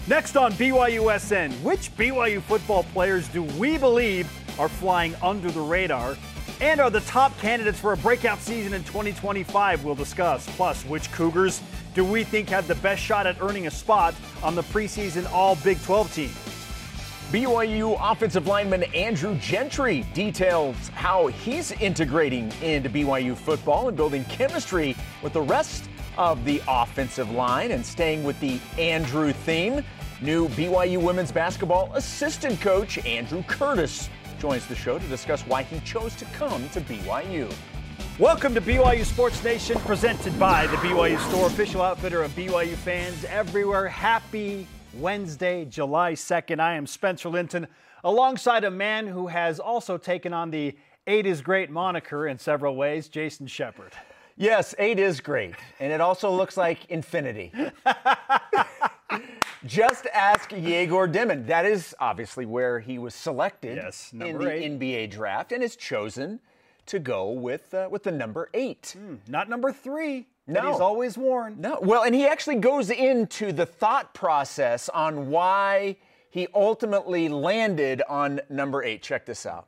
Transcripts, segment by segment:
Next on BYUSN, which BYU football players do we believe are flying under the radar and are the top candidates for a breakout season in 2025? We'll discuss. Plus, which Cougars do we think have the best shot at earning a spot on the preseason All-Big 12 team? BYU offensive lineman Andrew Gentry details how he's integrating into BYU football and building chemistry with the rest of the offensive line. And staying with the Andrew theme, new BYU women's basketball assistant coach Andrew Curtis joins the show to discuss why he chose to come to BYU. Welcome to BYU Sports Nation, presented by the BYU Store, official outfitter of BYU fans everywhere. Happy Wednesday, July 2nd. I am Spencer Linton, alongside a man who has also taken on the 8 is great moniker in several ways, Jason Shepard. Yes, 8 is great, and it also looks like infinity. Just ask Yegor Dimon. That is obviously where he was selected in the 8 NBA draft, and has chosen to go with the number 8. Not number 3. No. That he's always worn. No. Well, and he actually goes into the thought process on why he ultimately landed on number 8. Check this out.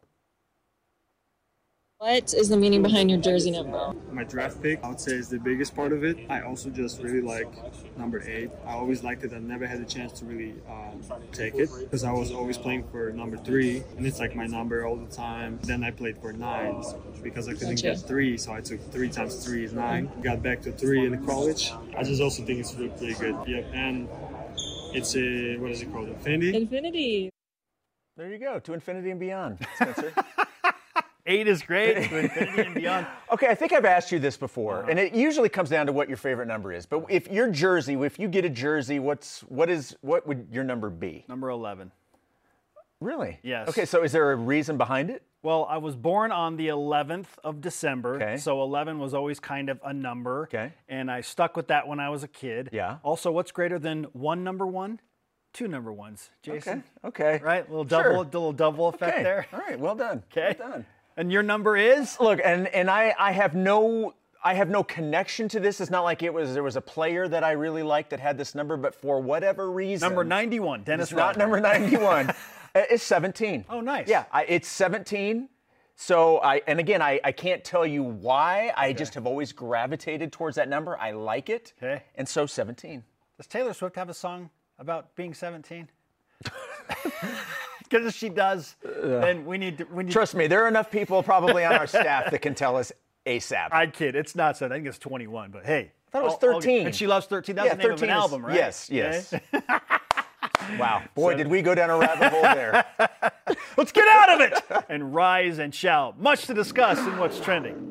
What is the meaning behind your jersey number? My draft pick, I would say, is the biggest part of it. I also just really like number 8. I always liked it. I never had a chance to really take it because I was always playing for number 3, and it's like my number all the time. Then I played for 9 because I couldn't get 3, so I took 3 times 3 is 9. Got back to 3 in college. I just also think it's really pretty good. Yep, and it's a, what is it called, Infinity? Infinity. There you go, to infinity and beyond, Spencer. 8 is great, to infinity and beyond. Okay, I think I've asked you this before, and it usually comes down to what your favorite number is. But if you get a jersey, what would your number be? Number 11. Really? Yes. Okay, so is there a reason behind it? Well, I was born on the 11th of December, Okay. so 11 was always kind of a number. Okay. And I stuck with that when I was a kid. Yeah. Also, what's greater than one number 1? 2 number 1s, Jason. Okay. Right? A little double effect Okay. there. All right, well done. Okay. Well done. And your number is? Look, and I have no connection to this. It's not like there was a player that I really liked that had this number, but for whatever reason, Number 91, Dennis it's not Rodman. number 91. It's 17. Oh, nice. Yeah, it's 17. So I can't tell you why. I just have always gravitated towards that number. I like it. Okay. And so 17. Does Taylor Swift have a song about being 17? Because if she does, then we need to. Trust me, there are enough people probably on our staff that can tell us ASAP. I kid. It's not 7. I think it's 21. But hey, I thought it was 13. And she loves 13. That's the name of an album, right? Yes. Okay. Wow. Boy, did we go down a rabbit hole there. Let's get out of it and rise and shout. Much to discuss in what's trending.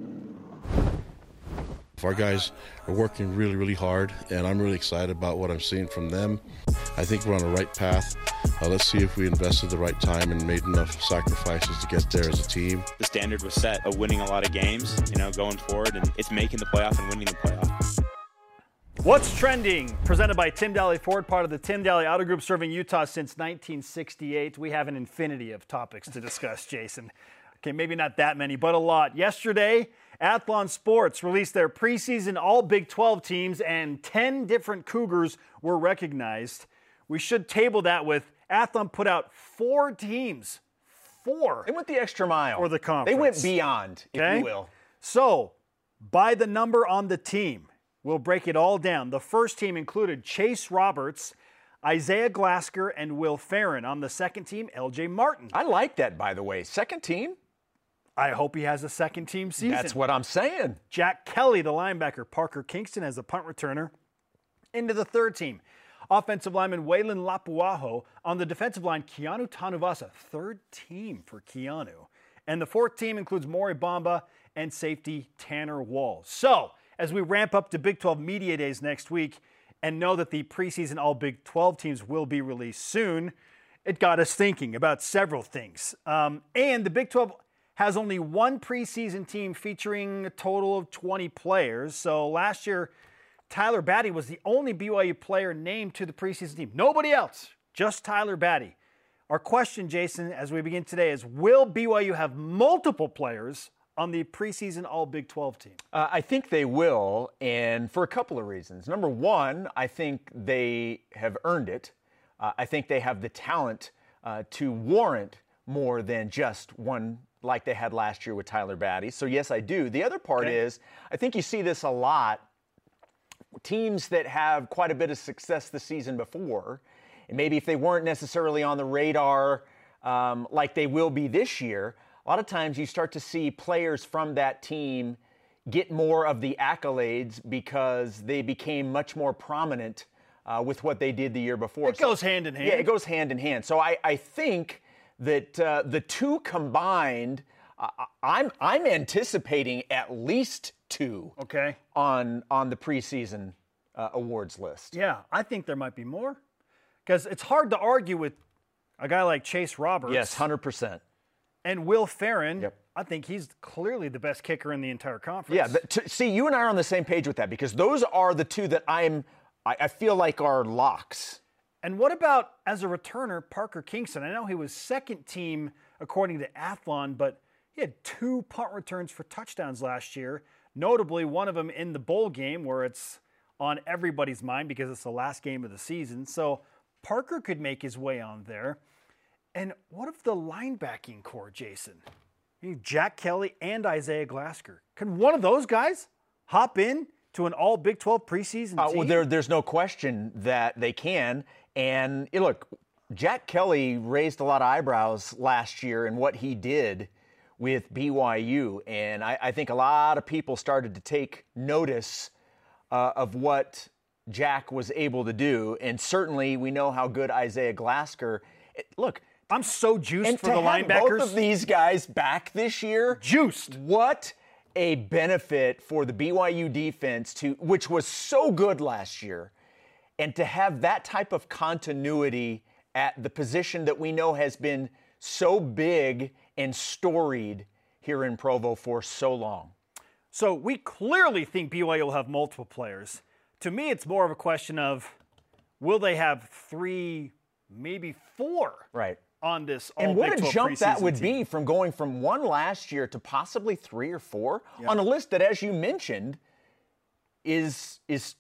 Our guys are working really, really hard, and I'm really excited about what I'm seeing from them. I think we're on the right path. Let's see if we invested the right time and made enough sacrifices to get there as a team. The standard was set of winning a lot of games, going forward, and it's making the playoff and winning the playoff. What's trending? Presented by Tim Daly Ford, part of the Tim Daly Auto Group, serving Utah since 1968. We have an infinity of topics to discuss, Jason. Okay, maybe not that many, but a lot. Yesterday, Athlon Sports released their preseason All-Big 12 teams, and 10 different Cougars were recognized. We should table that with Athlon put out 4 teams. 4. They went the extra mile. For the conference. They went beyond, if you will. So, by the number on the team, we'll break it all down. The first team included Chase Roberts, Isaiah Glasker, and Will Farron. On the second team, LJ Martin. I like that, by the way. Second team? I hope he has a second team season. That's what I'm saying. Jack Kelly, the linebacker. Parker Kingston as the punt returner. Into the third team, offensive lineman Waylon Lapuaho. On the defensive line, Keanu Tanuvasa. Third team for Keanu. And the fourth team includes Maury Bamba and safety Tanner Wall. So, as we ramp up to Big 12 Media Days next week and know that the preseason All-Big 12 teams will be released soon, it got us thinking about several things. And the Big 12 has only one preseason team featuring a total of 20 players. So last year, Tyler Batty was the only BYU player named to the preseason team. Nobody else, just Tyler Batty. Our question, Jason, as we begin today is, will BYU have multiple players on the preseason All Big 12 team? I think they will, and for a couple of reasons. Number one, I think they have earned it. I think they have the talent to warrant more than just one like they had last year with Tyler Batty. So, yes, I do. The other part is I think you see this a lot. Teams that have quite a bit of success the season before, and maybe if they weren't necessarily on the radar like they will be this year, a lot of times you start to see players from that team get more of the accolades because they became much more prominent with what they did the year before. It goes hand in hand. Yeah, it goes hand in hand. So I think that the two combined, I'm anticipating at least two on the preseason awards list. Yeah, I think there might be more because it's hard to argue with a guy like Chase Roberts. Yes, 100%. And Will Ferrin. Yep. I think he's clearly the best kicker in the entire conference. Yeah, see, you and I are on the same page with that because those are the two that I feel like are locks. And what about, as a returner, Parker Kingston? I know he was second team according to Athlon, but he had 2 punt returns for touchdowns last year, notably one of them in the bowl game where it's on everybody's mind because it's the last game of the season. So Parker could make his way on there. And what of the linebacking core, Jason? Jack Kelly and Isaiah Glasker. Can one of those guys hop in to an all Big 12 preseason team? Well, there's no question that they can. And look, Jack Kelly raised a lot of eyebrows last year in what he did with BYU. And I think a lot of people started to take notice of what Jack was able to do. And certainly we know how good Isaiah Glasker. Look, I'm so juiced for the linebackers. linebackers. Both of these guys back this year. Juiced. What a benefit for the BYU defense, which was so good last year, and to have that type of continuity at the position that we know has been so big and storied here in Provo for so long. So we clearly think BYU will have multiple players. To me, it's more of a question of will they have 3, maybe 4 on this all And what Big 12 a jump that would team. be from going from 1 last year to possibly 3 or 4 on a list that, as you mentioned, is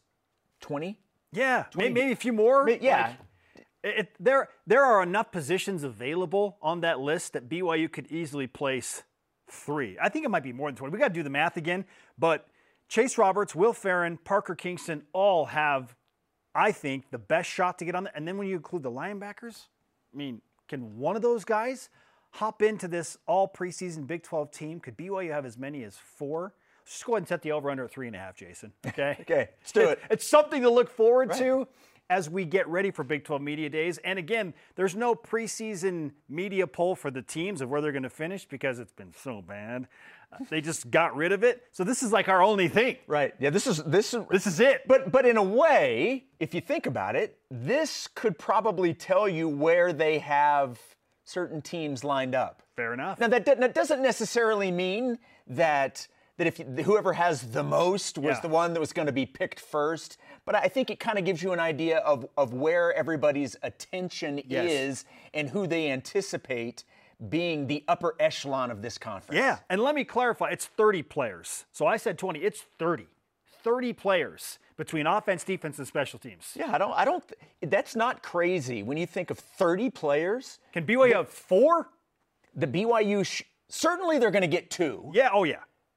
20? Yeah, 20. Maybe a few more. Yeah. There are enough positions available on that list that BYU could easily place 3. I think it might be more than 20. We got to do the math again. But Chase Roberts, Will Ferrin, Parker Kingston all have, I think, the best shot to get on there. And then when you include the linebackers, I mean, can one of those guys hop into this all preseason Big 12 team? Could BYU have as many as 4? Let's just go ahead and set the over-under at 3.5, Jason. Okay? Okay, let's do it. It's something to look forward to as we get ready for Big 12 Media Days. And again, there's no preseason media poll for the teams of where they're going to finish because it's been so bad. They just got rid of it. So this is like our only thing. Right. Yeah, this is it. But in a way, if you think about it, this could probably tell you where they have certain teams lined up. Fair enough. Now that doesn't necessarily mean that if whoever has the most was the one that was going to be picked first. But I think it kind of gives you an idea of where everybody's attention is and who they anticipate being the upper echelon of this conference. Yeah, and let me clarify, it's 30 players. So I said 20, it's 30. 30 players between offense, defense, and special teams. Yeah, I don't that's not crazy when you think of 30 players. Can BYU have 4? The BYU, certainly they're going to get 2. Yeah, oh yeah.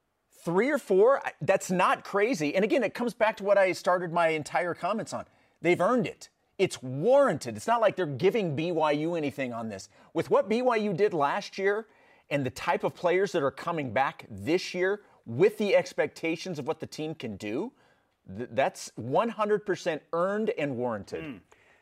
3 or 4, that's not crazy. And again, it comes back to what I started my entire comments on. They've earned it. It's warranted. It's not like they're giving BYU anything on this. With what BYU did last year and the type of players that are coming back this year with the expectations of what the team can do, that's 100% earned and warranted.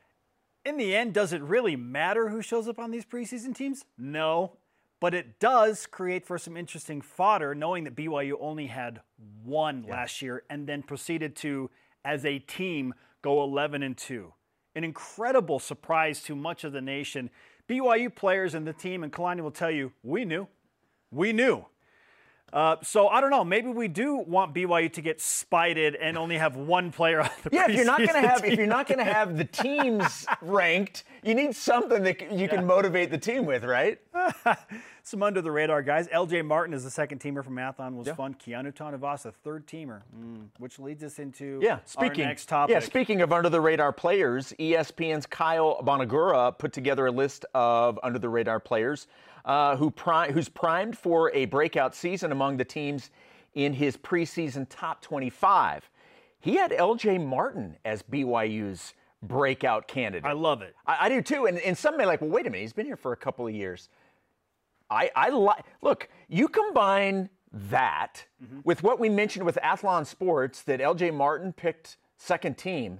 In the end, does it really matter who shows up on these preseason teams? No. But it does create for some interesting fodder, knowing that BYU only had 1 last year and then proceeded to, as a team, go 11-2. An incredible surprise to much of the nation. BYU players and the team and Kalani will tell you, we knew. We knew. So I don't know. Maybe we do want BYU to get spited and only have one player on the Yeah, if you're not preseason going to have the teams ranked, you need something that you can motivate the team with, right? Some under the radar guys. LJ Martin is the second teamer from Mathon, was fun. Keanu Tanavasa, third teamer, which leads us into our next topic. Yeah, speaking of under the radar players, ESPN's Kyle Bonagura put together a list of under the radar players who's primed for a breakout season among the teams in his preseason top 25. He had LJ Martin as BYU's breakout candidate. I love it. I do too. And some may like, well, wait a minute, he's been here for a couple of years. Look, you combine that with what we mentioned with Athlon Sports, that LJ Martin picked second team.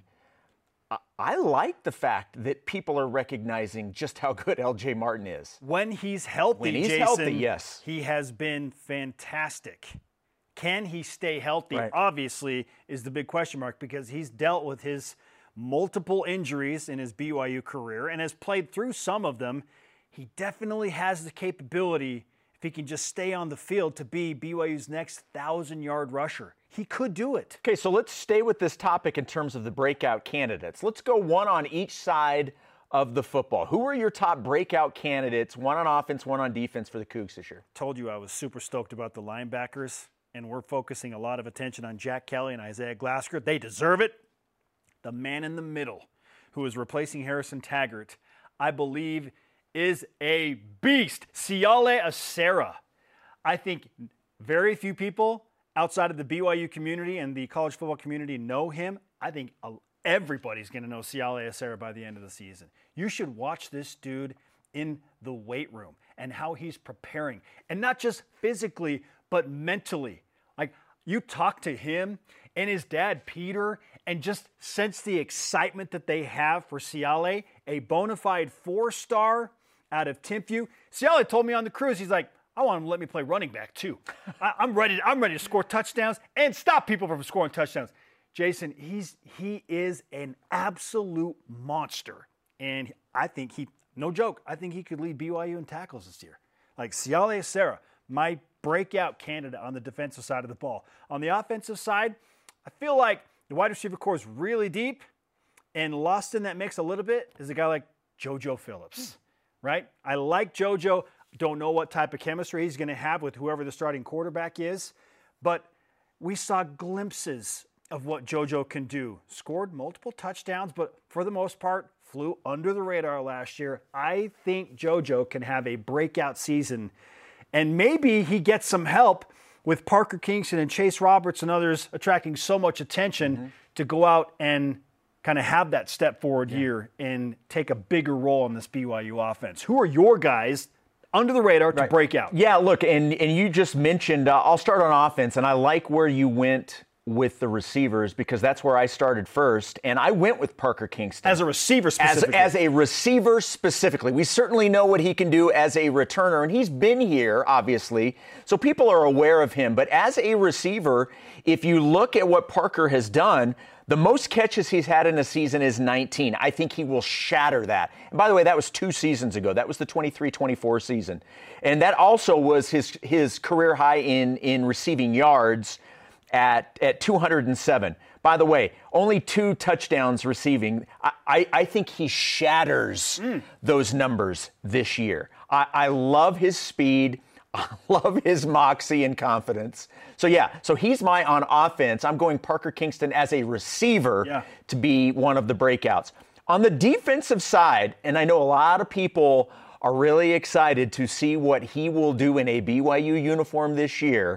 I like the fact that people are recognizing just how good LJ Martin is. When he's healthy, Jason, yes. He has been fantastic. Can he stay healthy? Right. Obviously, is the big question mark, because he's dealt with his multiple injuries in his BYU career and has played through some of them. He definitely has the capability, if he can just stay on the field, to be BYU's next 1,000-yard rusher. He could do it. Okay, so let's stay with this topic in terms of the breakout candidates. Let's go one on each side of the football. Who are your top breakout candidates, one on offense, one on defense for the Cougs this year? Told you I was super stoked about the linebackers, and we're focusing a lot of attention on Jack Kelly and Isaiah Glasgow. They deserve it. The man in the middle, who is replacing Harrison Taggart, I believe is a beast. Siale Acera. I think very few people outside of the BYU community and the college football community know him. I think everybody's going to know Siale Acera by the end of the season. You should watch this dude in the weight room and how he's preparing. And not just physically, but mentally. Like, you talk to him and his dad, Peter, and just sense the excitement that they have for Siale, a bona fide 4-star out of Timpview. Siale told me on the cruise, he's like, I want him to let me play running back too. I'm ready to score touchdowns and stop people from scoring touchdowns. Jason, he is an absolute monster. And I think no joke, I think he could lead BYU in tackles this year. Like, Siale Acera, my breakout candidate on the defensive side of the ball. On the offensive side, I feel like the wide receiver core is really deep, and lost in that mix a little bit is a guy like JoJo Phillips, right? I like JoJo. Don't know what type of chemistry he's going to have with whoever the starting quarterback is, but we saw glimpses of what JoJo can do. Scored multiple touchdowns, but for the most part, flew under the radar last year. I think JoJo can have a breakout season, and maybe he gets some help with Parker Kingston and Chase Roberts and others attracting so much attention to go out and kind of have that step forward year and take a bigger role in this BYU offense. Who are your guys under the radar to break out? Yeah, look, and you just mentioned, I'll start on offense, and I like where you went with the receivers because that's where I started first, and I went with Parker Kingston. As a receiver specifically. As a receiver specifically. We certainly know what he can do as a returner, and he's been here, obviously, so people are aware of him. But as a receiver, if you look at what Parker has done, the most catches he's had in a season is 19. I think he will shatter that. And by the way, that was 2 seasons ago. That was the 23-24 season. And that also was his career high in receiving yards at 207. By the way, only 2 touchdowns receiving. I think he shatters those numbers this year. I love his speed. I love his moxie and confidence. So he's on offense. I'm going Parker Kingston as a receiver to be one of the breakouts. On the defensive side, and I know a lot of people are really excited to see what he will do in a BYU uniform this year,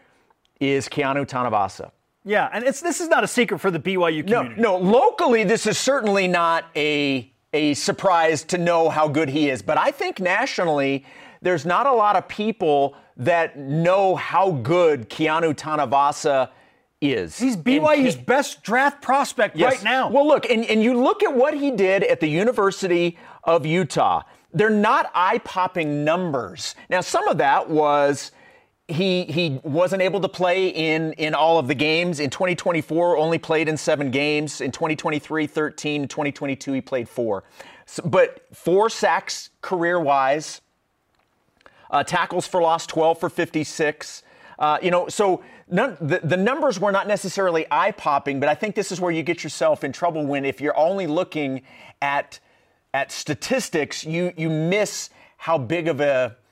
is Keanu Tanavasa. Yeah, and this is not a secret for the BYU community. No, locally this is certainly not a surprise to know how good he is. But I think nationally, there's not a lot of people that know how good Keanu Tanavasa is. He's BYU's best draft prospect right now. Well, look, and you look at what he did at the University of Utah. They're not eye-popping numbers. Now, some of that was he wasn't able to play in all of the games. In 2024, only played in 7 games. In 2023, 13. In 2022, he played 4. But 4 sacks career-wise. Tackles for loss, 12 for 56. So the numbers were not necessarily eye-popping, but I think this is where you get yourself in trouble if you're only looking at statistics, you miss how big of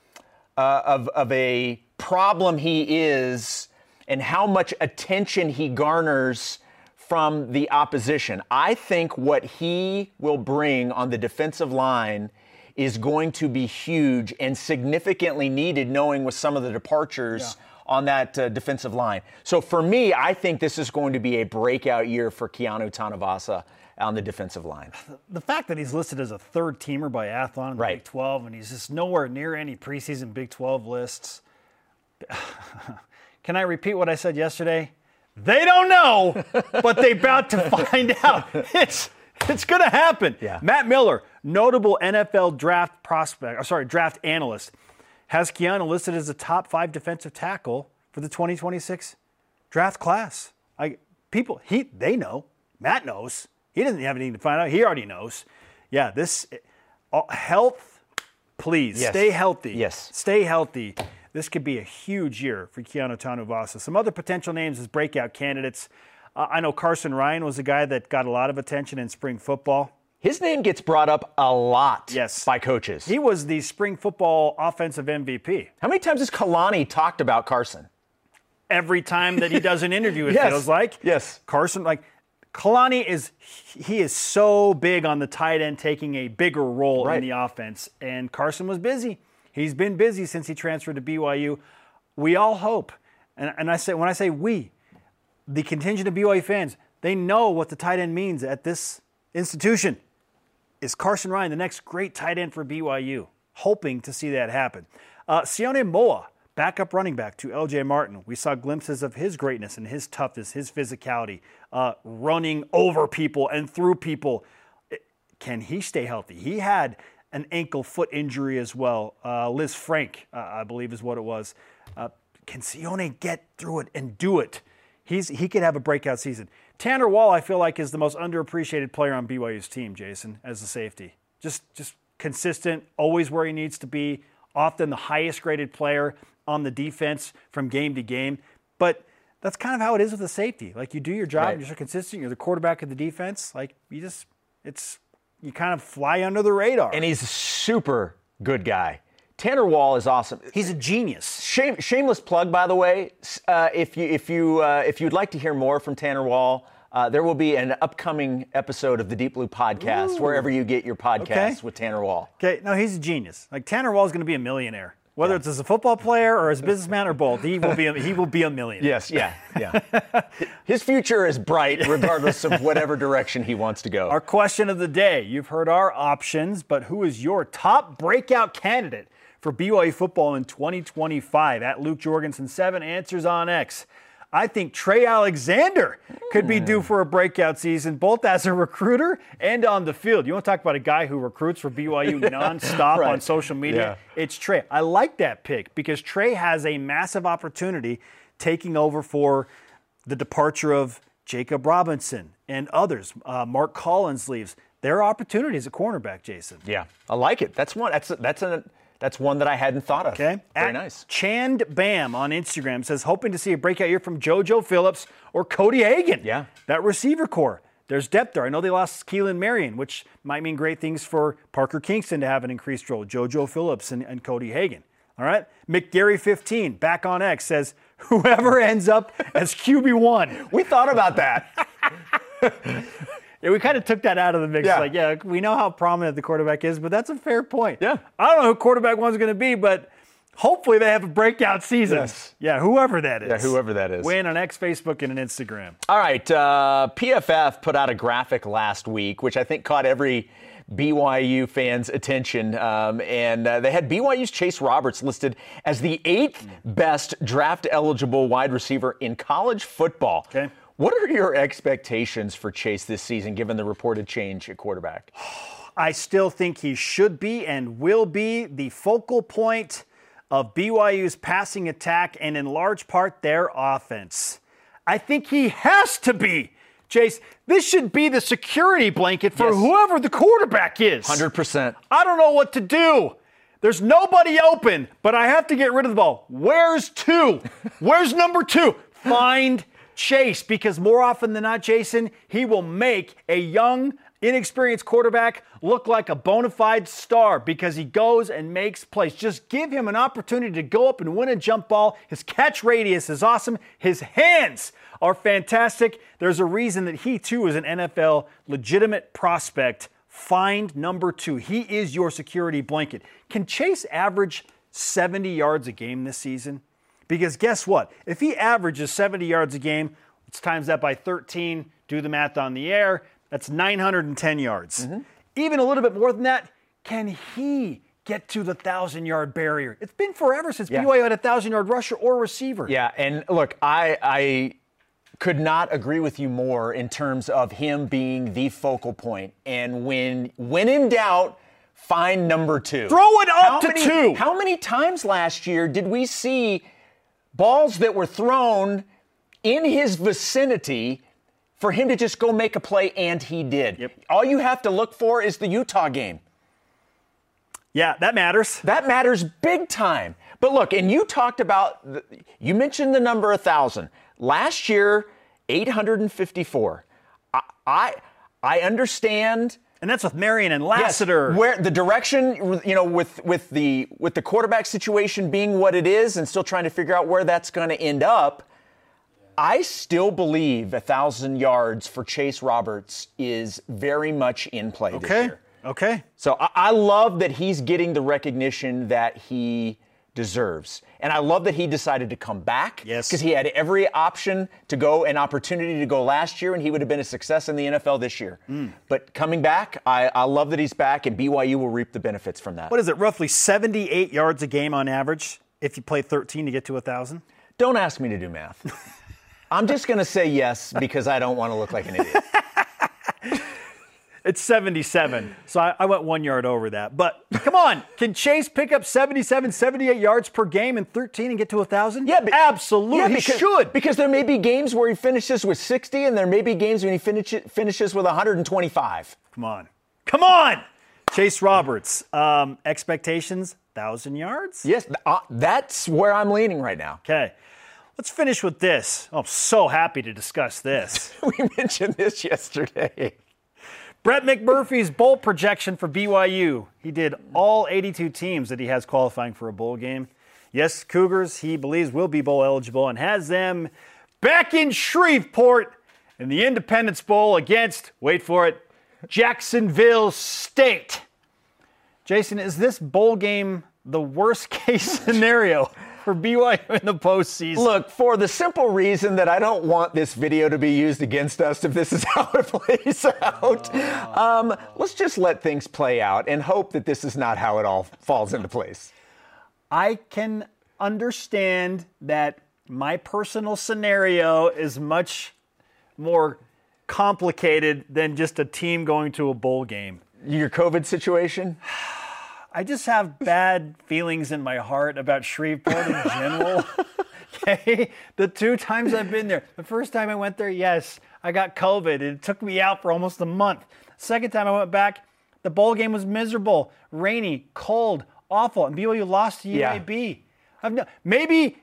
a problem he is and how much attention he garners from the opposition. I think what he will bring on the defensive line is going to be huge and significantly needed, knowing with some of the departures on that defensive line. So for me, I think this is going to be a breakout year for Keanu Tanuvasa on the defensive line. The fact that he's listed as a third teamer by Athlon in the Big 12 and he's just nowhere near any preseason Big 12 lists. Can I repeat what I said yesterday? They don't know, but they're about to find out. It's going to happen. Yeah. Matt Miller, notable NFL draft analyst, has Keanu listed as a top 5 defensive tackle for the 2026 draft class. They know. Matt knows. He doesn't have anything to find out. He already knows. Yeah, health, please. Yes. Stay healthy. Yes. Stay healthy. This could be a huge year for Keanu Tanuvasa. Some other potential names as breakout candidates. I know Carson Ryan was a guy that got a lot of attention in spring football. His name gets brought up a lot by coaches. He was the spring football offensive MVP. How many times has Kalani talked about Carson? Every time that he does an interview, it feels like. Yes. Carson, Kalani is so big on the tight end taking a bigger role in the offense, and Carson was busy. He's been busy since he transferred to BYU. We all hope, and when I say we, the contingent of BYU fans, they know what the tight end means at this institution. Is Carson Ryan the next great tight end for BYU? Hoping to see that happen. Sione Moa, backup running back to LJ Martin. We saw glimpses of his greatness and his toughness, his physicality, running over people and through people. Can he stay healthy? He had an ankle-foot injury as well. Liz Frank, I believe is what it was. Can Sione get through it and do it? He could have a breakout season. Tanner Wall, I feel like, is the most underappreciated player on BYU's team, Jason, as a safety. Just consistent, always where he needs to be, often the highest-graded player on the defense from game to game. But that's kind of how it is with a safety. You do your job, you're so consistent, you're the quarterback of the defense. You kind of fly under the radar. And he's a super good guy. Tanner Wall is awesome. He's a genius. Shameless plug, by the way. If you'd like to hear more from Tanner Wall, there will be an upcoming episode of the Deep Blue Podcast, wherever you get your podcasts with Tanner Wall. Okay, no, he's a genius. Tanner Wall is going to be a millionaire. Whether it's as a football player or as a businessman or both, he will be a millionaire. Yes, yeah. His future is bright regardless of whatever direction he wants to go. Our question of the day. You've heard our options, but who is your top breakout candidate for BYU football in 2025? At Luke Jorgensen 7 answers on X. I think Trey Alexander could be due for a breakout season, both as a recruiter and on the field. You want to talk about a guy who recruits for BYU nonstop on social media? Yeah. It's Trey. I like that pick because Trey has a massive opportunity taking over for the departure of Jacob Robinson and others. Mark Collins leaves. There are opportunities at cornerback, Jason. Yeah, I like it. That's one that I hadn't thought of. Okay. Very nice. Chand Bam on Instagram says, hoping to see a breakout year from JoJo Phillips or Cody Hagan. Yeah. That receiver core. There's depth there. I know they lost Keelan Marion, which might mean great things for Parker Kingston to have an increased role. JoJo Phillips and Cody Hagan. All right. McGarry15 back on X says, whoever ends up as QB1. We thought about that. Yeah, we kind of took that out of the mix. Yeah. We know how prominent the quarterback is, but that's a fair point. Yeah. I don't know who quarterback one's going to be, but hopefully they have a breakout season. Yes. Yeah, whoever that is. Yeah, whoever that is. Win on X, Facebook, and an Instagram. All right. PFF put out a graphic last week, which I think caught every BYU fan's attention. And they had BYU's Chase Roberts listed as the 8th best draft-eligible wide receiver in college football. Okay. What are your expectations for Chase this season, given the reported change at quarterback? I still think he should be and will be the focal point of BYU's passing attack and in large part their offense. I think he has to be. Chase, this should be the security blanket for whoever the quarterback is. 100%. I don't know what to do. There's nobody open, but I have to get rid of the ball. Where's 2? Where's number 2? Find Chase, because more often than not, Jason, he will make a young, inexperienced quarterback look like a bona fide star because he goes and makes plays. Just give him an opportunity to go up and win a jump ball. His catch radius is awesome. His hands are fantastic. There's a reason that he, too, is an NFL legitimate prospect. Find number 2. He is your security blanket. Can Chase average 70 yards a game this season? Because guess what? If he averages 70 yards a game, let's times that by 13, do the math on the air, that's 910 yards. Even a little bit more than that, can he get to the 1,000-yard barrier? It's been forever since BYU had a 1,000-yard rusher or receiver. Yeah, and look, I could not agree with you more in terms of him being the focal point. And when in doubt, find number 2. Throw it up to 2. How many times last year did we see balls that were thrown in his vicinity for him to just go make a play, and he did? Yep. All you have to look for is the Utah game. Yeah, that matters. That matters big time. But look, and you talked about, you mentioned the number 1,000. Last year, 854. I understand. And that's with Marion and Lassiter. Yes, where the direction, with the quarterback situation being what it is and still trying to figure out where that's going to end up, I still believe 1,000 yards for Chase Roberts is very much in play this year. Okay. So I love that he's getting the recognition that he deserves. And I love that he decided to come back. Yes. Because he had every option to go, an opportunity to go last year, and he would have been a success in the NFL this year. But coming back, I love that he's back, and BYU will reap the benefits from that. What is it, roughly 78 yards a game on average if you play 13 to get to 1,000? Don't ask me to do math. I'm just going to say yes because I don't want to look like an idiot. It's 77, so I went 1 yard over that. But come on, can Chase pick up 77, 78 yards per game in 13 and get to 1,000? Yeah, absolutely. Yeah, he should. Because there may be games where he finishes with 60, and there may be games when he finishes with 125. Come on. Chase Roberts, expectations, 1,000 yards? Yes, that's where I'm leaning right now. Okay. Let's finish with this. I'm so happy to discuss this. We mentioned this yesterday. Brett McMurphy's bowl projection for BYU. He did all 82 teams that he has qualifying for a bowl game. Yes, Cougars, he believes, will be bowl eligible and has them back in Shreveport in the Independence Bowl against, wait for it, Jacksonville State. Jason, is this bowl game the worst case scenario for BYU in the postseason? Look, for the simple reason that I don't want this video to be used against us if this is how it plays out. Let's just let things play out and hope that this is not how it all falls into place. I can understand that my personal scenario is much more complicated than just a team going to a bowl game. Your COVID situation? I just have bad feelings in my heart about Shreveport in general. Okay? The 2 times I've been there. The first time I went there, yes, I got COVID. It took me out for almost a month. Second time I went back, the bowl game was miserable, rainy, cold, awful, and BYU lost to UAB. Maybe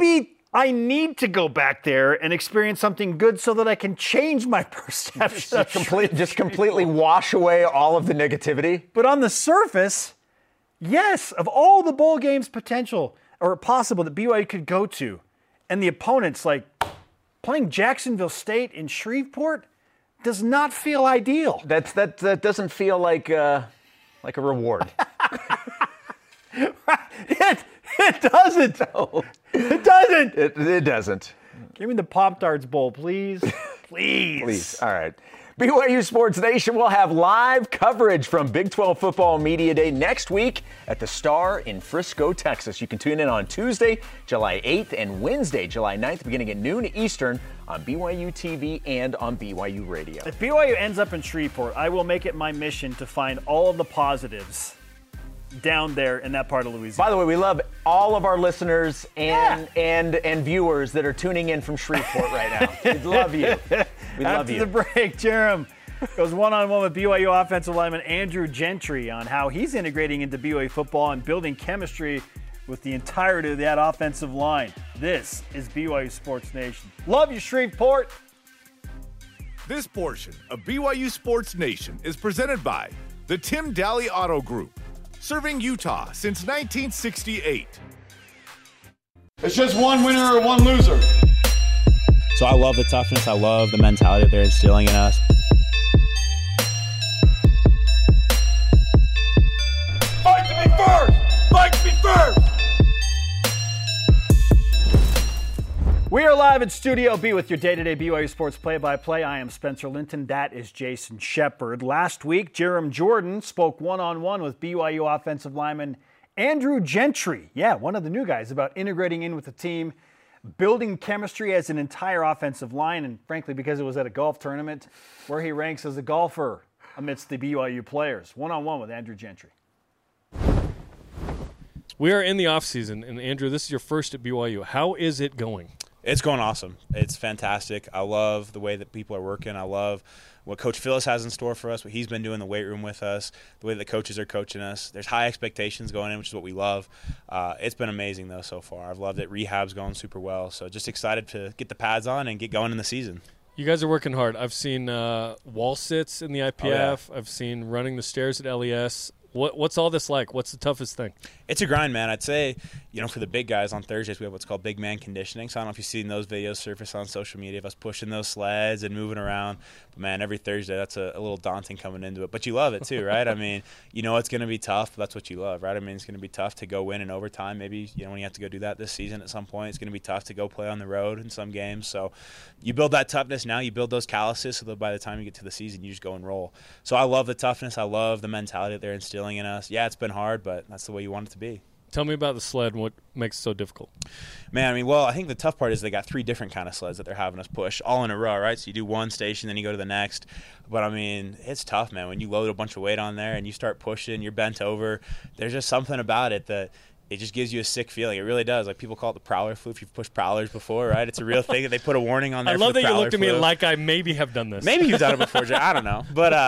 I need to go back there and experience something good so that I can change my perception. Just completely wash away all of the negativity. But on the surface, yes, of all the bowl games potential or possible that BYU could go to, and the opponents, like playing Jacksonville State in Shreveport, does not feel ideal. That doesn't feel like a reward. It doesn't. No. It doesn't. It doesn't. Give me the Pop-Tarts Bowl, please. Please. All right. BYU Sports Nation will have live coverage from Big 12 Football Media Day next week at the Star in Frisco, Texas. You can tune in on Tuesday, July 8th, and Wednesday, July 9th, beginning at noon Eastern on BYU TV and on BYU Radio. If BYU ends up in Shreveport, I will make it my mission to find all of the positives down there in that part of Louisiana. By the way, we love all of our listeners and viewers that are tuning in from Shreveport right now. We love you. We love you. After the break, Jerem, Goes one-on-one with BYU offensive lineman Andrew Gentry on how he's integrating into BYU football and building chemistry with the entirety of that offensive line. This is BYU Sports Nation. Love you, Shreveport. This portion of BYU Sports Nation is presented by the Tim Daly Auto Group, serving Utah since 1968. It's just one winner or one loser. So I love the toughness. I love the mentality that they're instilling in us. Fight to be first! Fight to be first! We are live at Studio B with your day-to-day BYU Sports play-by-play. I am Spencer Linton. That is Jason Shepard. Last week, Jarom Jordan spoke one-on-one with BYU offensive lineman Andrew Gentry. Yeah, one of the new guys, about integrating in with the team, building chemistry as an entire offensive line, and frankly, because it was at a golf tournament, where he ranks as a golfer amidst the BYU players. One-on-one with Andrew Gentry. We are in the offseason, and Andrew, this is your first at BYU. How is it going? It's going awesome. It's fantastic. I love the way that people are working. I love what Coach Phyllis has in store for us, what he's been doing in the weight room with us, the way the coaches are coaching us. There's high expectations going in, which is what we love. It's been amazing, though, so far. I've loved it. Rehab's going super well. So just excited to get the pads on and get going in the season. You guys are working hard. I've seen wall sits in the IPF. Oh, yeah. I've seen running the stairs at LES. What's all this like? What's the toughest thing? It's a grind, man. I'd say, for the big guys on Thursdays, we have what's called big man conditioning. So I don't know if you've seen those videos surface on social media of us pushing those sleds and moving around. But, man, every Thursday, that's a little daunting coming into it. But you love it, too, right? I mean, it's going to be tough, but that's what you love, right? I mean, it's going to be tough to go win in overtime. Maybe, when you have to go do that this season at some point, it's going to be tough to go play on the road in some games. So you build that toughness now. You build those calluses so that by the time you get to the season, you just go and roll. So I love the toughness. I love the mentality that they're instilling in us. Yeah, it's been hard, but that's the way you want it to be. Tell me about the sled and what makes it so difficult. Man, I think the tough part is they got 3 different kind of sleds that they're having us push all in a row, right? So you do one station, then you go to the next. But, it's tough, man. When you load a bunch of weight on there and you start pushing, you're bent over, there's just something about it that it just gives you a sick feeling. It really does. Like, people call it the prowler flu if you've pushed prowlers before, right? It's a real thing that they put a warning on there. I love that you looked at me flu. like I maybe have done this. Maybe you've done it before, Jay. I don't know.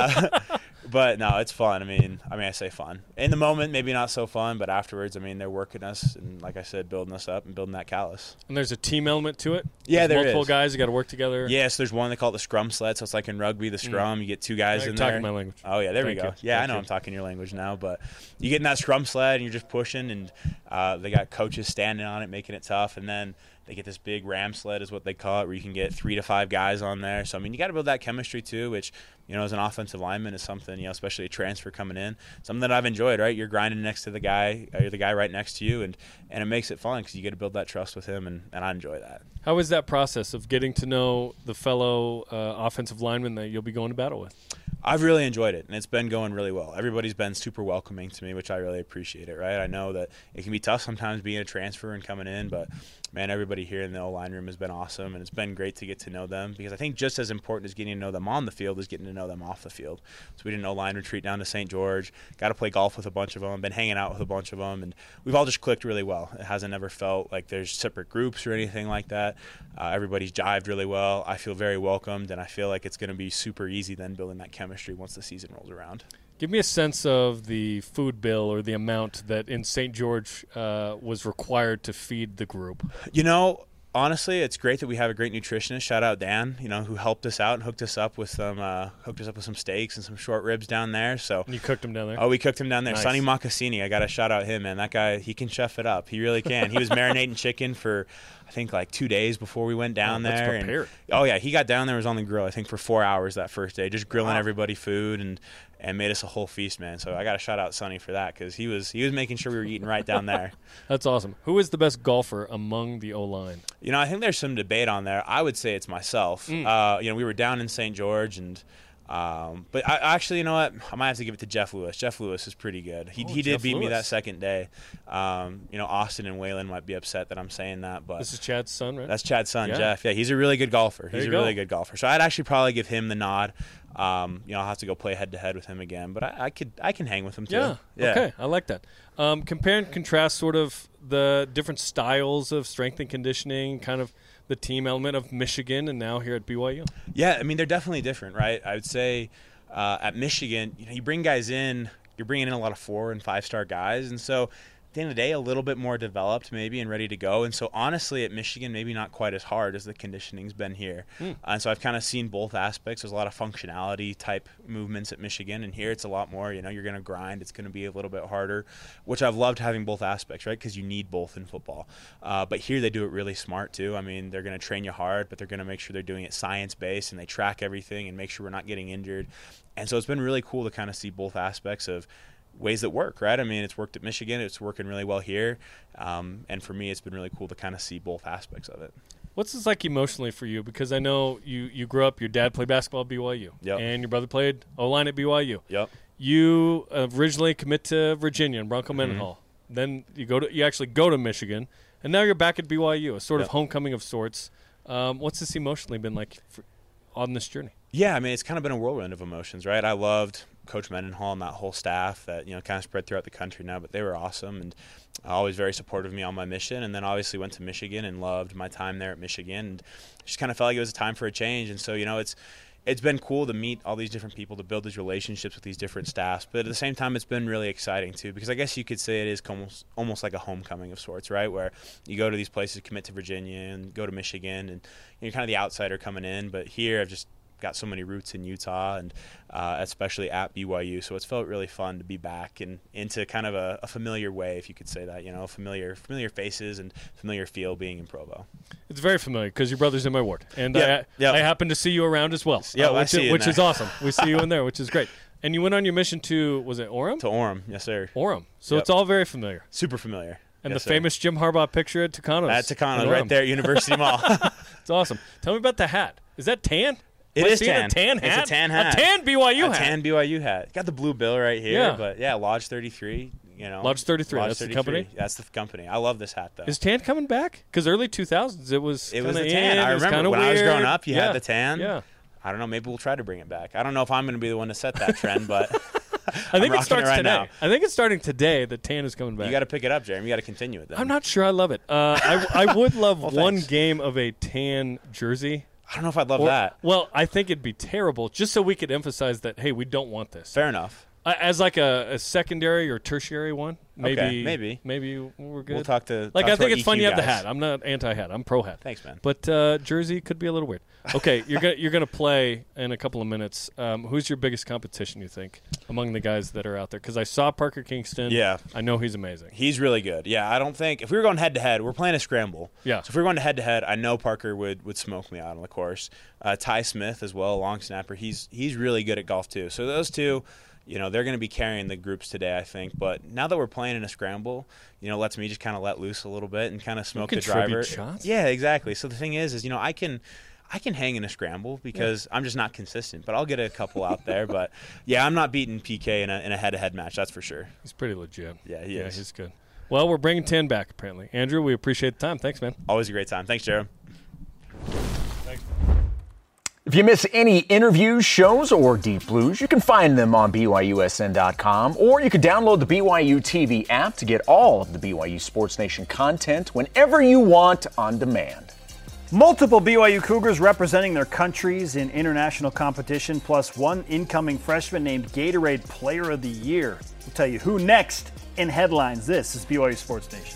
But no, it's fun. I say fun. In the moment, maybe not so fun, but afterwards, they're working us and, like I said, building us up and building that callus. And there's a team element to it? Yeah, there's there is. multiple guys, you got to work together? Yes, there's one they call it the scrum sled, so it's like in rugby, the scrum. You get 2 guys in there. Talking my language. Oh, yeah, there we go. You. Yeah, Thank I know you. I'm talking your language now, but you get in that scrum sled and you're just pushing, and they got coaches standing on it, making it tough, and then they get this big ram sled is what they call it, where you can get 3 to 5 guys on there. So, you got to build that chemistry too, which, as an offensive lineman is something, especially a transfer coming in, something that I've enjoyed, right? You're grinding next to the guy, or the guy right next to you, and it makes it fun because you get to build that trust with him, and I enjoy that. How is that process of getting to know the fellow offensive lineman that you'll be going to battle with? I've really enjoyed it, and it's been going really well. Everybody's been super welcoming to me, which I really appreciate it, right? I know that it can be tough sometimes being a transfer and coming in, but, man, everybody here in the O-line room has been awesome, and it's been great to get to know them because I think just as important as getting to know them on the field is getting to know them off the field. So we did an O-line retreat down to St. George, got to play golf with a bunch of them, been hanging out with a bunch of them, and we've all just clicked really well. It hasn't ever felt like there's separate groups or anything like that. Everybody's jived really well. I feel very welcomed, and I feel like it's going to be super easy then building that chemistry once the season rolls around. Give me a sense of the food bill or the amount that in St. George was required to feed the group. Honestly, it's great that we have a great nutritionist. Shout out Dan, who helped us out and hooked us up with some steaks and some short ribs down there. So you cooked them down there? Oh, we cooked them down there. Nice. Sonny Mocassini, I got to shout out him, man. That guy, he can chef it up. He really can. He was marinating chicken for, I think, like 2 days before we went down there. That's prepared. Yeah, he got down there, was on the grill, I think, for 4 hours that first day, just grilling everybody food and made us a whole feast, man. So I got to shout out Sonny for that because he was making sure we were eating right down there. That's awesome. Who is the best golfer among the O-line? I think there's some debate on there. I would say it's myself. We were down in St. George, and but I actually, you know what? I might have to give it to Jeff Lewis. Jeff Lewis is pretty good. He did beat me that second day. Austin and Waylon might be upset that I'm saying that, but this is Chad's son, right? That's Chad's son, yeah. Jeff. Yeah, he's a really good golfer. He's a really good golfer. So I'd actually probably give him the nod. I'll have to go play head-to-head with him again, but I can hang with him too. Yeah. Okay, I like that. Compare and contrast sort of the different styles of strength and conditioning, kind of the team element of Michigan and now here at BYU? Yeah, I mean, they're definitely different, right? I would say at Michigan, you bring guys in, you're bringing in a lot of 4- and 5-star guys, and so at the end of the day, a little bit more developed maybe and ready to go. And so honestly, at Michigan, maybe not quite as hard as the conditioning's been here. And so I've kind of seen both aspects. There's a lot of functionality type movements at Michigan, and here it's a lot more, you're going to grind. It's going to be a little bit harder, which I've loved having both aspects, right? Because you need both in football. But here they do it really smart too. I mean, they're going to train you hard, but they're going to make sure they're doing it science-based, and they track everything and make sure we're not getting injured. And so it's been really cool to kind of see both aspects of ways that work, right? I mean, it's worked at Michigan. It's working really well here. And for me, it's been really cool to kind of see both aspects of it. What's this like emotionally for you? Because I know you grew up, your dad played basketball at BYU. Yep. And your brother played O-line at BYU. Yep. You originally commit to Virginia and Bronco Mendenhall. Then you actually go to Michigan, and now you're back at BYU, a sort of homecoming of sorts. What's this emotionally been like on this journey? Yeah, I mean, it's kind of been a whirlwind of emotions, right? I loved Coach Mendenhall and that whole staff that, kind of spread throughout the country now, but they were awesome and always very supportive of me on my mission. And then obviously went to Michigan and loved my time there at Michigan, and just kind of felt like it was a time for a change. And so, it's been cool to meet all these different people, to build these relationships with these different staffs. But at the same time, it's been really exciting too, because I guess you could say it is almost like a homecoming of sorts, right? Where you go to these places, commit to Virginia and go to Michigan, and you're kind of the outsider coming in. But here I've just got so many roots in Utah, and especially at BYU, so it's felt really fun to be back and into kind of a familiar way, if you could say that, familiar faces and familiar feel being in Provo. It's very familiar because your brother's in my ward, and I happen to see you around as well. Which is awesome. We see you in there, which is great. And you went on your mission to, was it Orem? To Orem, yes sir. Orem. So it's all very familiar. Super familiar. And the famous Jim Harbaugh picture at Tucano's. At Tucano's, right there at University Mall. It's awesome. Tell me about the hat. Is that tan? It is tan. A tan hat? It's a tan hat. A tan BYU hat. A tan BYU hat. Got the blue bill right here, but Lodge 33. Lodge 33. That's 33. The company. That's the company. I love this hat though. Is tan coming back? Because early 2000s it was the tan. I remember when I was growing up, you had the tan. Yeah. I don't know. Maybe we'll try to bring it back. I don't know if I'm going to be the one to set that trend, but I think it starts today. Now. I think it's starting today. The tan is coming back. You got to pick it up, Jeremy. You got to continue it then. I'm not sure I love it. I would love one game of a tan jersey. I don't know if I'd love that. Well, I think it'd be terrible, just so we could emphasize that, hey, we don't want this. Fair enough. As like a secondary or tertiary one, maybe we're good. We'll talk to I think it's EQ fun you have the guys. hat. I'm not anti-hat. I'm pro-hat. Thanks, man. But jersey could be a little weird. Okay, you're gonna play in a couple of minutes. Who's your biggest competition, you think, among the guys that are out there? Because I saw Parker Kingston. Yeah. I know he's amazing. He's really good. Yeah, I don't think – if we were going head-to-head, we're playing a scramble. Yeah. So if we were going head-to-head, I know Parker would smoke me out on the course. Ty Smith as well, a long snapper. He's really good at golf too. So those two – they're going to be carrying the groups today, I think. But now that we're playing in a scramble, lets me just kind of let loose a little bit and kind of smoke the driver. Shots? Yeah, exactly. So the thing is I can hang in a scramble because I'm just not consistent. But I'll get a couple out there. But, yeah, I'm not beating PK in a head-to-head match, that's for sure. He's pretty legit. Yeah, he is. Yeah, he's good. Well, we're bringing 10 back, apparently. Andrew, we appreciate the time. Thanks, man. Always a great time. Thanks, Jared. If you miss any interviews, shows, or Deep Blues, you can find them on BYUSN.com, or you can download the BYU TV app to get all of the BYU Sports Nation content whenever you want on demand. Multiple BYU Cougars representing their countries in international competition, plus one incoming freshman named Gatorade Player of the Year. We'll tell you who next in headlines. This is BYU Sports Nation.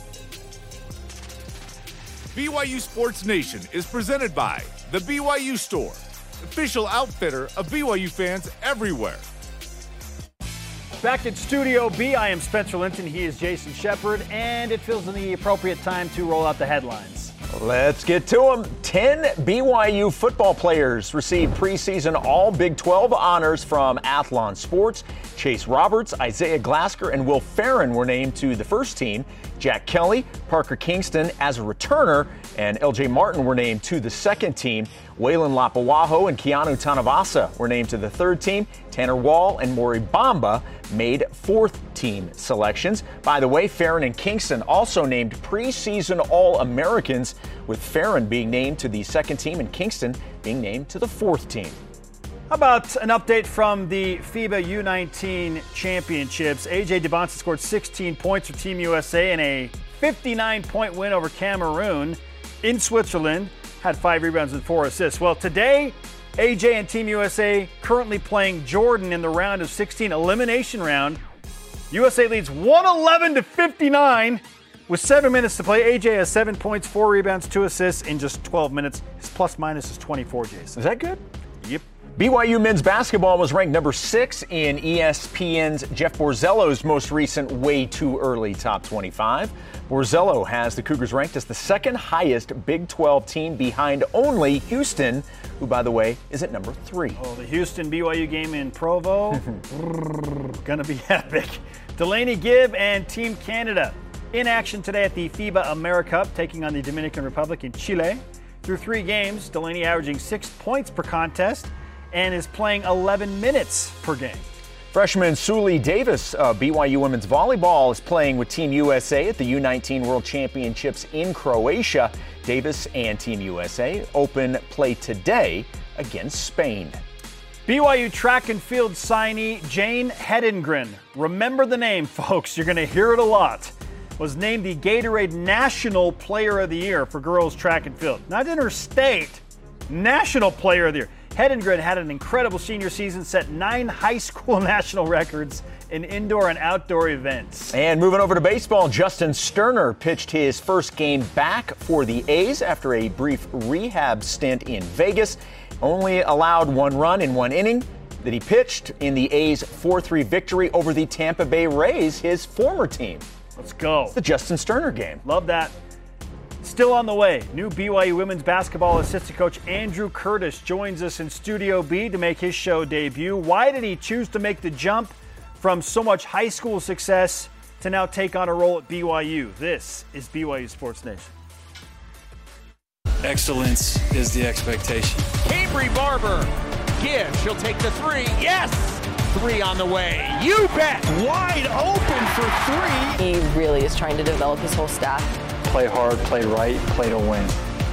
BYU Sports Nation is presented by The BYU Store, official outfitter of BYU fans everywhere. Back at Studio B, I am Spencer Linton. He is Jason Shepard, and it feels the appropriate time to roll out the headlines. Let's get to them. 10 BYU football players received preseason All Big 12 honors from Athlon Sports. Chase Roberts, Isaiah Glasker, and Will Farron were named to the first team. Jack Kelly, Parker Kingston as a returner, and LJ Martin were named to the second team. Waylon Lapuaho and Keanu Tanavasa were named to the third team. Tanner Wall and Maury Bamba made fourth team selections. By the way, Farron and Kingston also named preseason All-Americans, with Farron being named to the second team and Kingston being named to the fourth team. How about an update from the FIBA U19 Championships? AJ Debonsa scored 16 points for Team USA in a 59-point win over Cameroon in Switzerland. had 5 rebounds and 4 assists. Well, today, AJ and Team USA currently playing Jordan in the round of 16 elimination round. USA leads 111-59 with 7 minutes to play. AJ has 7 points, 4 rebounds, 2 assists in just 12 minutes. His plus-minus is 24, Jason. Is that good? Yep. BYU men's basketball was ranked number 6 in ESPN's Jeff Borzello's most recent Way Too Early Top 25. Borzello has the Cougars ranked as the second highest Big 12 team behind only Houston, who, by the way, is at number 3. Oh, the Houston-BYU game in Provo, gonna be epic. Delaney Gibb and Team Canada in action today at the FIBA AmeriCup, taking on the Dominican Republic in Chile. Through 3 games, Delaney averaging 6 points per contest and is playing 11 minutes per game. Freshman Suli Davis of BYU women's volleyball is playing with Team USA at the U19 World Championships in Croatia. Davis and Team USA open play today against Spain. BYU track and field signee Jane Hedengren, remember the name, folks, you're going to hear it a lot, was named the Gatorade National Player of the Year for girls track and field. Not interstate, National Player of the Year. Hedengren had an incredible senior season, set 9 high school national records in indoor and outdoor events. And moving over to baseball, Justin Sterner pitched his first game back for the A's after a brief rehab stint in Vegas. Only allowed 1 run in 1 inning that he pitched in the A's 4-3 victory over the Tampa Bay Rays, his former team. Let's go. It's the Justin Sterner game. Love that. Still on the way, new BYU women's basketball assistant coach Andrew Curtis joins us in Studio B to make his show debut. Why did he choose to make the jump from so much high school success to now take on a role at BYU? This is BYU Sports Nation. Excellence is the expectation. Cambry Barber. Give. She'll take the 3. Yes! 3 on the way. You bet! Wide open for 3. He really is trying to develop his whole staff. Play hard, play right, play to win.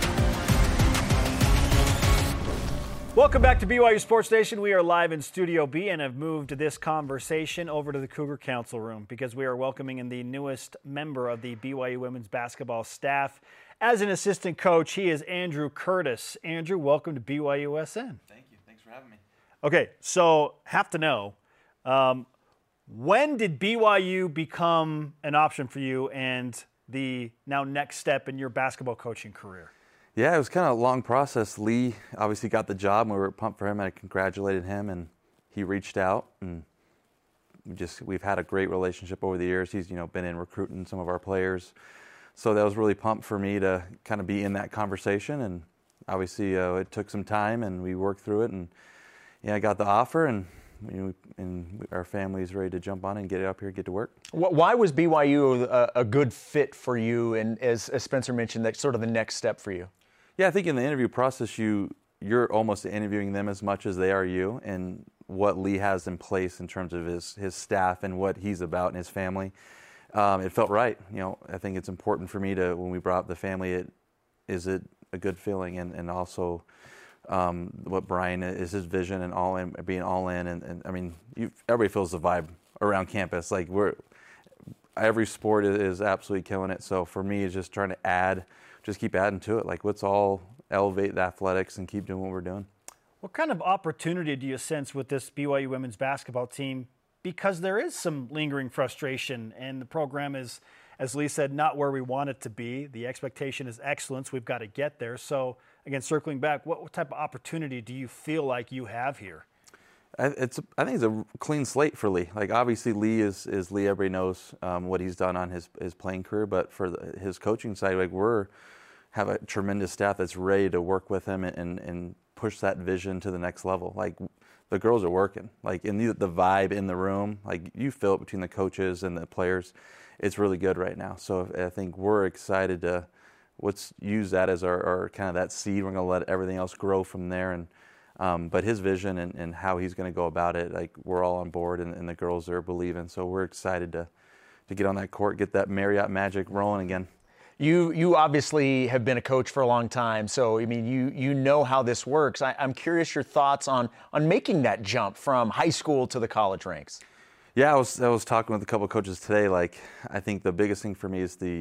Welcome back to BYU Sports Nation. We are live in Studio B and have moved this conversation over to the Cougar Council Room because we are welcoming in the newest member of the BYU women's basketball staff. As an assistant coach, he is Andrew Curtis. Andrew, welcome to BYUSN. Thank you. Thanks for having me. Okay, so have to know, when did BYU become an option for you and the now next step in your basketball coaching career? Yeah, it was kind of a long process. Lee obviously got the job, and we were pumped for him. I congratulated him, and he reached out, and we've had a great relationship over the years. He's been in recruiting some of our players, so that was really pumped for me to kind of be in that conversation. And obviously, it took some time, and we worked through it, and I got the offer, and our family's ready to jump on and get up here, get to work. Why was BYU a good fit for you? And as Spencer mentioned, that's sort of the next step for you. Yeah, I think in the interview process, you're almost interviewing them as much as they are you, and what Lee has in place in terms of his staff and what he's about and his family. It felt right. I think it's important for me when we brought up the family, is it a good feeling, and also what Brian is, his vision and all in, being all in, and I mean, everybody feels the vibe around campus. Like every sport is absolutely killing it. So for me, it's just trying to keep adding to it. Like, let's all elevate the athletics and keep doing what we're doing. What kind of opportunity do you sense with this BYU women's basketball team? Because there is some lingering frustration, and the program is, as Lee said, not where we want it to be. The expectation is excellence. We've got to get there. So, again, circling back, what type of opportunity do you feel like you have here? I think it's a clean slate for Lee. Like, obviously, Lee is Lee. Everybody knows what he's done on his playing career, but for his coaching side, like, have a tremendous staff that's ready to work with him and push that vision to the next level. Like, the girls are working. Like, in the vibe in the room, like, you feel it between the coaches and the players. It's really good right now. So I think we're excited to let's use that as our kind of that seed. We're going to let everything else grow from there. And but his vision and how he's going to go about it, like, we're all on board, and the girls are believing. So we're excited to get on that court, get that Marriott magic rolling again. You obviously have been a coach for a long time, so I mean you know how this works. I'm curious your thoughts on making that jump from high school to the college ranks. Yeah, I was talking with a couple of coaches today. Like, I think the biggest thing for me is the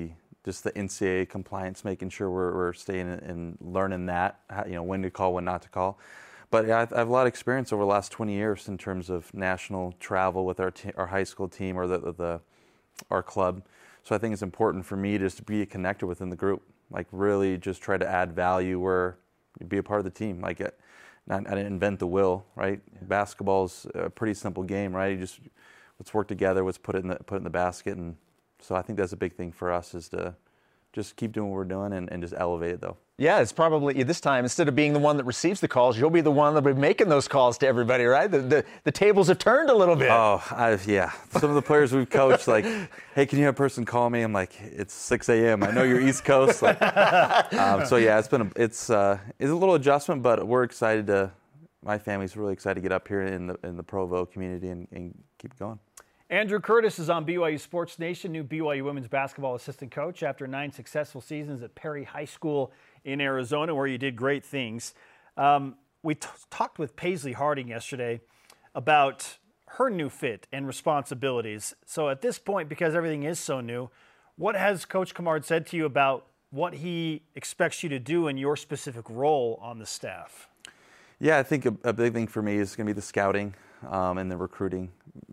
just the NCAA compliance, making sure we're staying and learning that, when to call, when not to call. But I have a lot of experience over the last 20 years in terms of national travel with our high school team or our club. So I think it's important for me just to be a connector within the group, like really just try to add value be a part of the team. Like I didn't invent the wheel, right? Basketball's a pretty simple game, right? Let's work together, let's put it in the basket. And so I think that's a big thing for us, is to just keep doing what we're doing and just elevate it, though. Yeah, it's probably this time, instead of being the one that receives the calls, you'll be the one that'll be making those calls to everybody, right? The tables have turned a little bit. Oh, yeah. Some of the players we've coached, like, hey, can you have a person call me? I'm like, it's 6 a.m. I know you're East Coast. Like, so yeah, it's a little adjustment, but we're excited my family's really excited to get up here in the Provo community and keep going. Andrew Curtis is on BYU Sports Nation, new BYU women's basketball assistant coach after 9 successful seasons at Perry High School in Arizona, where you did great things. We talked with Paisley Harding yesterday about her new fit and responsibilities. So at this point, because everything is so new, what has Coach Cammard said to you about what he expects you to do in your specific role on the staff? Yeah, I think a big thing for me is going to be the scouting and the recruiting.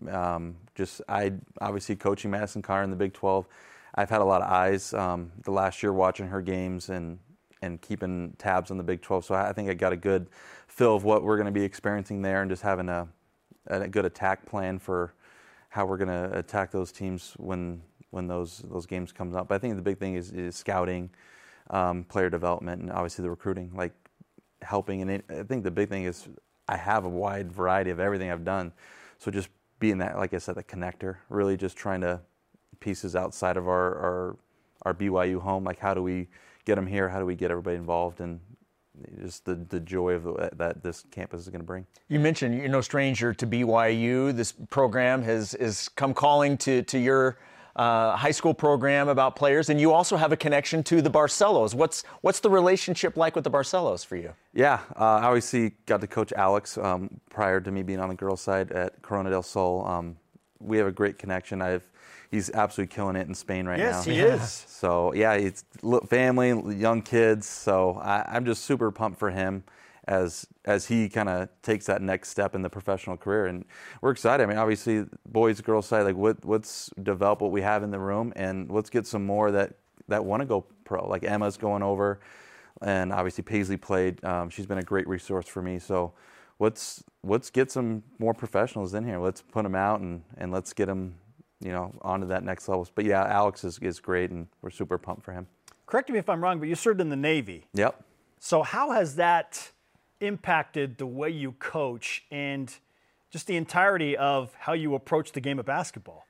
I obviously coaching Madison Carr in the Big 12. I've had a lot of eyes the last year watching her games and keeping tabs on the Big 12. So I think I got a good feel of what we're going to be experiencing there, and just having a good attack plan for how we're going to attack those teams when those games come up. But I think the big thing is scouting, player development, and obviously the recruiting, like helping. And I think the big thing is I have a wide variety of everything I've done. So just being that, like I said, the connector, really just trying to pieces outside of our BYU home, like how do we get them here? How do we get everybody involved? And just the joy of that this campus is going to bring. You mentioned you're no stranger to BYU. This program has come calling to your high school program about players, and you also have a connection to the Barcelos. What's the relationship like with the Barcelos for you? Yeah, I obviously got to coach Alex prior to me being on the girls' side at Corona del Sol. We have a great connection. He's absolutely killing it in Spain right now. Yes, he is. So yeah, it's family, young kids. So I'm just super pumped for him as he kind of takes that next step in the professional career, and we're excited. I mean, obviously, boys, girls side, like let's develop what we have in the room, and let's get some more that want to go pro. Like Emma's going over, and obviously Paisley played. She's been a great resource for me. So let's get some more professionals in here. Let's put them out and let's get them, onto that next level. But yeah, Alex is great, and we're super pumped for him. Correct me if I'm wrong, but you served in the Navy. Yep. So how has that impacted the way you coach and just the entirety of how you approach the game of basketball?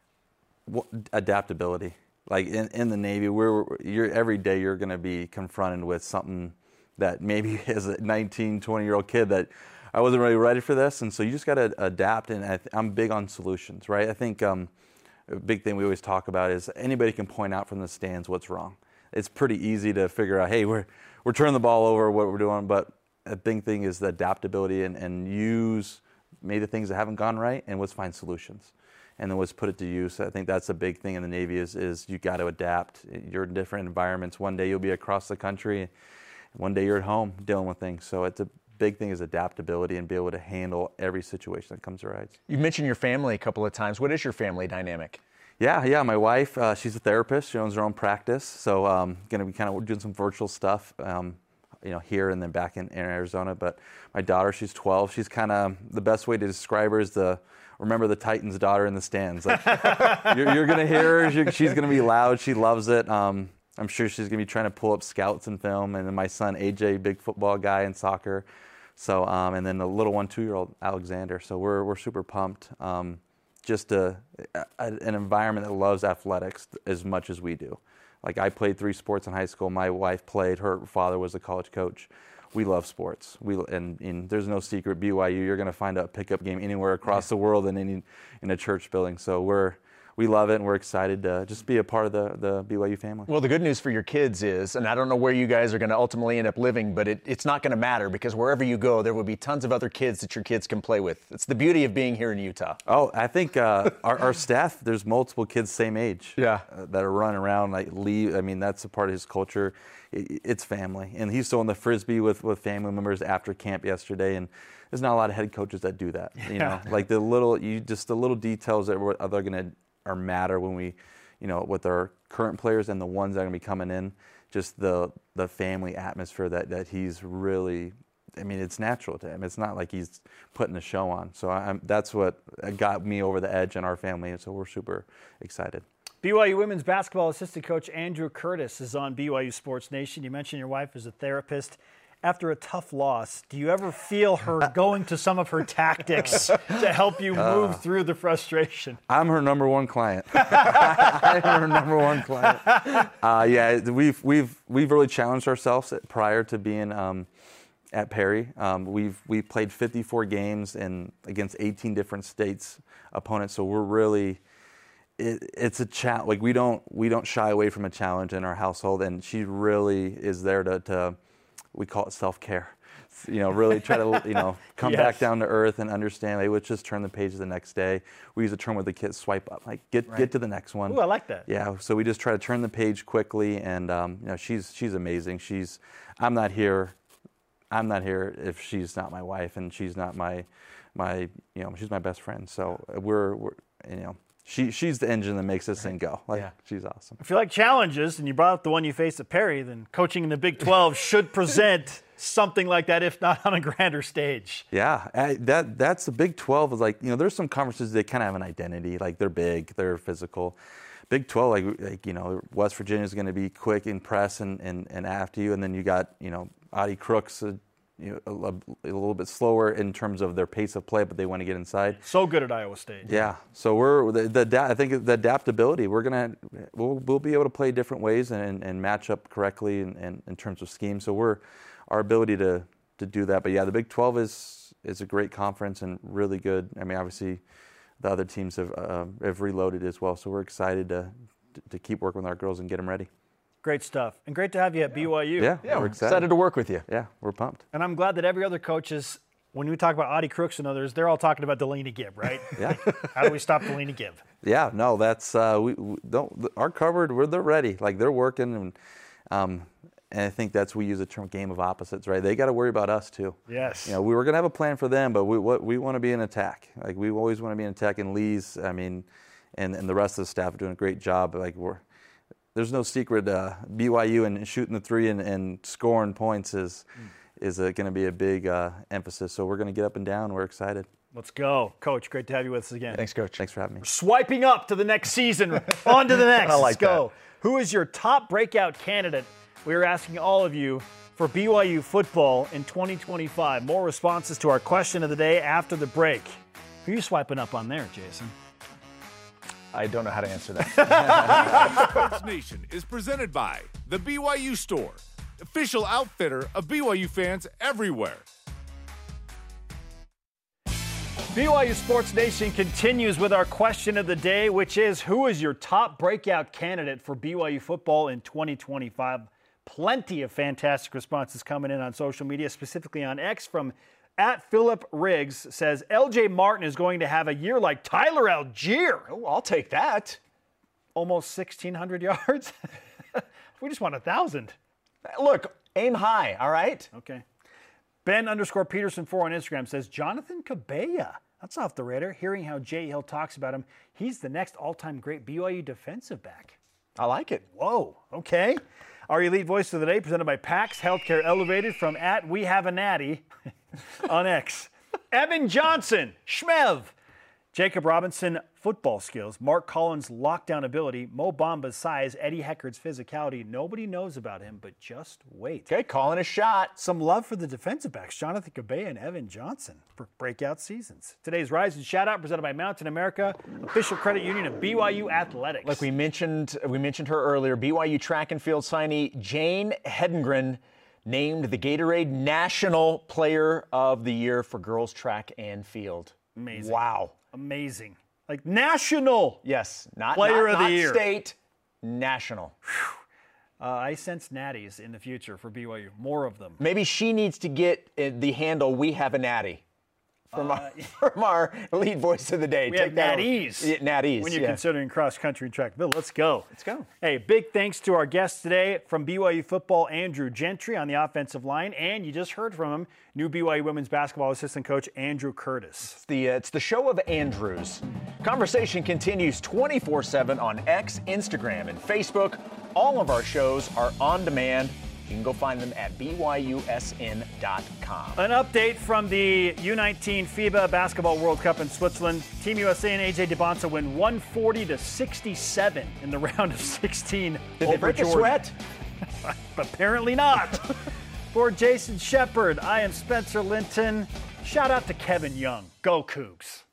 Adaptability. Like in the Navy, every day you're going to be confronted with something that maybe as a 19, 20-year-old kid that I wasn't really ready for this. And so you just got to adapt. And I'm big on solutions, right? I think a big thing we always talk about is anybody can point out from the stands what's wrong. It's pretty easy to figure out, hey, we're turning the ball over, what we're doing. But a big thing is the adaptability and use maybe the things that haven't gone right, and let's find solutions. And then let's put it to use. I think that's a big thing in the Navy is you got to adapt. You're in different environments. One day you'll be across the country. One day you're at home dealing with things. So it's a big thing is adaptability and be able to handle every situation that comes around. You mentioned your family a couple of times. What is your family dynamic? Yeah. My wife, she's a therapist. She owns her own practice. So going to be kind of doing some virtual stuff, here and then back in Arizona. But my daughter, she's 12. She's kind of, the best way to describe her is remember the Titans' daughter in the stands. Like, you're going to hear her. She's going to be loud. She loves it. I'm sure she's going to be trying to pull up scouts and film. And then my son, AJ, big football guy in soccer. So, and then the little one, 2-year-old Alexander. So we're super pumped. Just an environment that loves athletics as much as we do. Like I played 3 sports in high school. My wife played. Her father was a college coach. We love sports. And there's no secret. BYU, you're going to find a pickup game anywhere across the world in a church building. So we're we love it, and we're excited to just be a part of the BYU family. Well, the good news for your kids is, and I don't know where you guys are going to ultimately end up living, but it's not going to matter because wherever you go, there will be tons of other kids that your kids can play with. It's the beauty of being here in Utah. Oh, I think our staff, there's multiple kids same age that are running around. Like Lee, I mean, that's a part of his culture. It's family. And he's throwing the Frisbee with family members after camp yesterday, and there's not a lot of head coaches that do that. You know, like the little details that are going to matter when we, you know, with our current players and the ones that are going to be coming in, just the family atmosphere that he's really, I mean, it's natural to him. It's not like he's putting a show on. So that's what got me over the edge in our family, and so we're super excited. BYU women's basketball assistant coach Andrew Curtis is on BYU Sports Nation. You mentioned your wife is a therapist. After a tough loss, do you ever feel her going to some of her tactics to help you move through the frustration? I'm her number one client. I'm her number one client. Yeah, we've really challenged ourselves prior to being at Perry. We've played 54 games against 18 different states opponents, so we're really. It's a challenge. Like we don't shy away from a challenge in our household, and she really is there to we call it self-care. You know, really try to come back down to earth and understand. Like, let's just turn the page the next day. We use a term with the kids, swipe up. Like get to the next one. Ooh, I like that. Yeah. So we just try to turn the page quickly, and she's amazing. I'm not here if she's not my wife, and she's not my she's my best friend. So we're She's the engine that makes this thing go. She's awesome. If you like challenges, and you brought up the one you faced at Perry, then coaching in the Big 12 should present something like that, if not on a grander stage. Yeah, that's the Big 12 is like, there's some conferences they kind of have an identity. Like they're big, they're physical. Big 12, West Virginia is going to be quick in press and after you, and then you got Adi Crooks. A little bit slower in terms of their pace of play, but they want to get inside. So good at Iowa State. Yeah. So I think the adaptability, we'll be able to play different ways and match up correctly in terms of scheme. So our ability to do that. But yeah, the Big 12 is a great conference and really good. I mean, obviously, the other teams have reloaded as well. So we're excited to keep working with our girls and get them ready. Great stuff. And great to have you at BYU. Yeah, we're excited to work with you. Yeah, we're pumped. And I'm glad that every other coach is, when we talk about Adi Crooks and others, they're all talking about Delaney Gibb, right? Yeah. How do we stop Delaney Gibb? Yeah, no, that's our cupboard. They're ready. Like they're working, and I think that's we use the term game of opposites, right? They got to worry about us too. Yes. We were going to have a plan for them, but we want to be in attack. Like we always want to be in attack. And Lee's, and the rest of the staff are doing a great job. Like there's no secret. BYU and shooting the three and scoring points is going to be a big emphasis. So we're going to get up and down. We're excited. Let's go. Coach, great to have you with us again. Thanks, Coach. Thanks for having me. We're swiping up to the next season. On to the next. Let's go. Who is your top breakout candidate? We are asking all of you for BYU football in 2025. More responses to our question of the day after the break. Who are you swiping up on there, Jason? I don't know how to answer that. Sports Nation is presented by the BYU Store, official outfitter of BYU fans everywhere. BYU Sports Nation continues with our question of the day, which is, who is your top breakout candidate for BYU football in 2025? Plenty of fantastic responses coming in on social media, specifically on X from @PhilipRiggs says LJ Martin is going to have a year like Tyler Algier. Oh, I'll take that. Almost 1,600 yards. We just want 1,000. Look, aim high, all right? Okay. Ben_Peterson4 on Instagram says Jonathan Cabella. That's off the radar. Hearing how Jay Hill talks about him, he's the next all-time great BYU defensive back. I like it. Whoa, okay. Our elite voice of the day presented by PAX Healthcare Elevated from @WeHaveANatty on X. Evan Johnson, Schmev. Jacob Robinson, football skills. Mark Collins, lockdown ability. Mo Bamba's size. Eddie Heckard's physicality. Nobody knows about him, but just wait. Okay, calling a shot. Some love for the defensive backs, Jonathan Cabella and Evan Johnson, for breakout seasons. Today's Rise and Shout Out presented by Mountain America, official credit union of BYU Athletics. Like we mentioned her earlier, BYU track and field signee Jane Hedengren named the Gatorade National Player of the Year for girls track and field. Amazing. Wow. Amazing. Like national. Yes, not player of the not year. State, national. I sense natties in the future for BYU. More of them. Maybe she needs to get the handle, we have a natty. From our lead voice of the day. We have natties. Yeah, natties. When you're considering cross country and track. Bill, let's go. Let's go. Hey, big thanks to our guest today from BYU football, Andrew Gentry on the offensive line. And you just heard from him, new BYU women's basketball assistant coach, Andrew Curtis. It's the show of Andrews. Conversation continues 24/7 on X, Instagram, and Facebook. All of our shows are on demand. You can go find them at byusn.com. An update from the U19 FIBA Basketball World Cup in Switzerland. Team USA and AJ DeBonsa win 140-67 in the round of 16. Did they break a sweat? Apparently not. For Jason Shepard, I am Spencer Linton. Shout out to Kevin Young. Go Cougs.